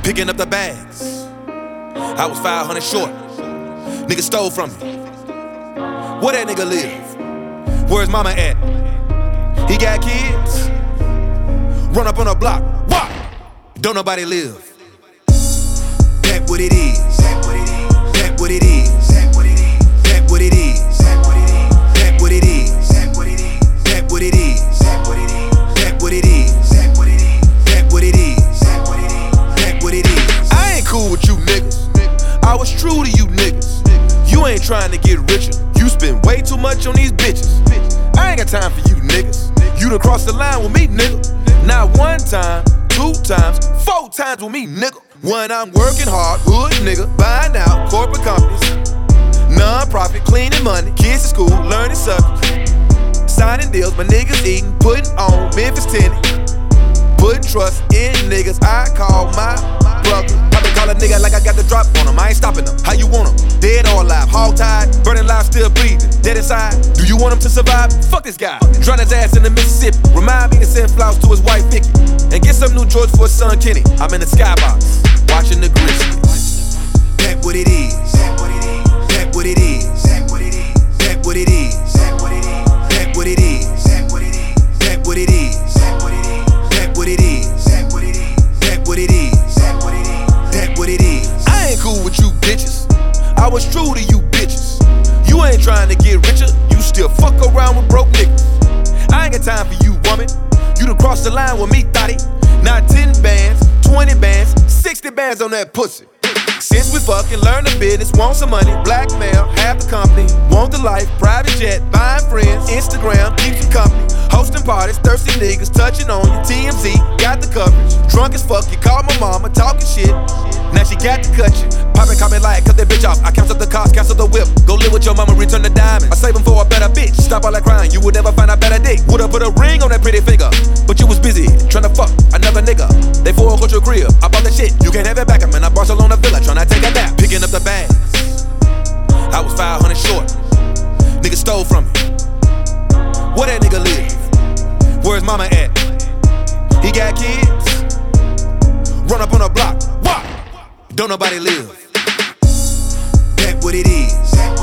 picking up the bags. I was 500 short. Nigga stole from me. Where that nigga live? Where's mama at? He got kids? Run up on a block. Wah! Don't nobody live. That what it is. That what it is. That what it is. That what it is. That what it is. That what it is. That what it is. That what it is. That what it is. That what it is. That what it is. That what it is. That what it is. That what it is. I ain't cool with you niggas. I was true to you niggas. You ain't trying to get richer. You spend way too much on these bitches. I ain't got time for you niggas. You done crossed the line with me, nigga. Not one time, 2 times, 4 times with me, nigga. When I'm working hard, hood nigga, buying out corporate companies, non-profit, cleaning money, kids in school, learning subjects, signing deals, my niggas eating, putting on Memphis Tennessee, putting trust in niggas I call my brother. I been call a nigga like I got the drop on him, I ain't stopping them. How you want him? Dead or alive? Hog tied, burning live, still breathing, dead inside. Do you want him to survive? Fuck this guy. Drown his ass in the Mississippi. Remind me to send flowers to his wife Vicky, and get some new George for his son Kenny. I'm in the skybox, watching the Grizzlies. That what it is. That what it is. That what it is. That what it is. That what it is. That what it is. That what it is. That what it is. That what it is. That what it is. That what it is. That what it is. That what it is. That what it is. That what it is. I ain't cool with you bitches. I was true to you bitches. You ain't trying to get richer. You still fuck around with broke niggas. I ain't got time for you, woman. You done crossed the line with me, thotty. Not 10 bands, 20 bands, 60 bands on that pussy. Since we fucking learned the business, want some money, blackmail, half the company, want the life, private jet, buying friends, Instagram, keep some company, hosting parties, thirsty niggas, touching on you, TMZ, got the coverage, drunk as fuck, you call my mama, talking shit, now she got to cut you, poppin' comment like, cut that bitch off, I cancel the cost, cancel the whip, go live with your mama, return the diamond, I save them for a better bitch, stop all that crying, you would never find a better dick, would've put a ring on that pretty finger, but you was busy, tryna fuck another nigga, they foreclosed your crib, I bought that shit, you can't have it back, I'm in a Barcelona villa, tryna take a nap, picking up the bags, I was 500 short, nigga stole from me, where that nigga live, where's mama at, he got kids, run up on a block, wah, don't nobody live, that what it is.